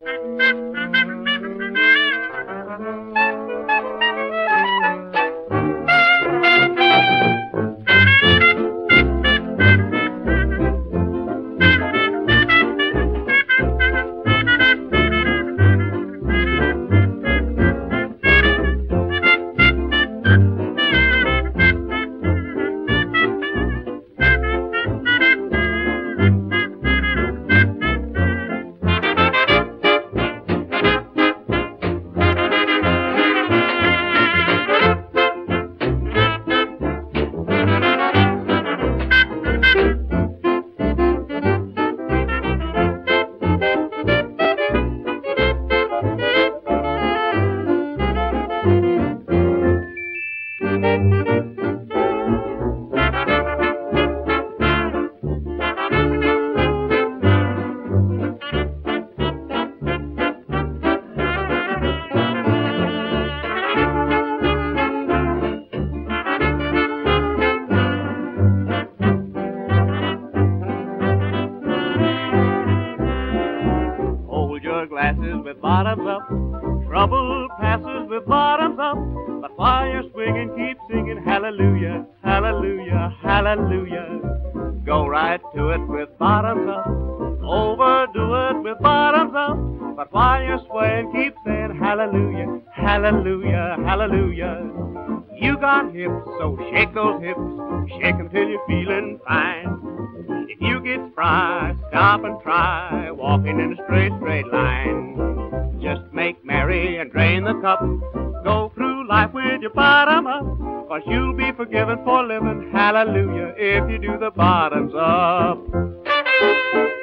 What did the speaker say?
Glasses with bottoms up, trouble passes with bottoms up. But while you're swinging, keep singing hallelujah, hallelujah, hallelujah. Go right to it with bottoms up, overdo it with bottoms up. But while you're swaying, keep saying hallelujah, hallelujah, hallelujah. You got hips, so shake those hips, shake 'em till you're feeling fine. If you get spry, stop and try walking in a straight line. Just make merry and drain the cup. Go through life with your bottom up, 'cause you'll be forgiven for living hallelujah if you do the bottoms up.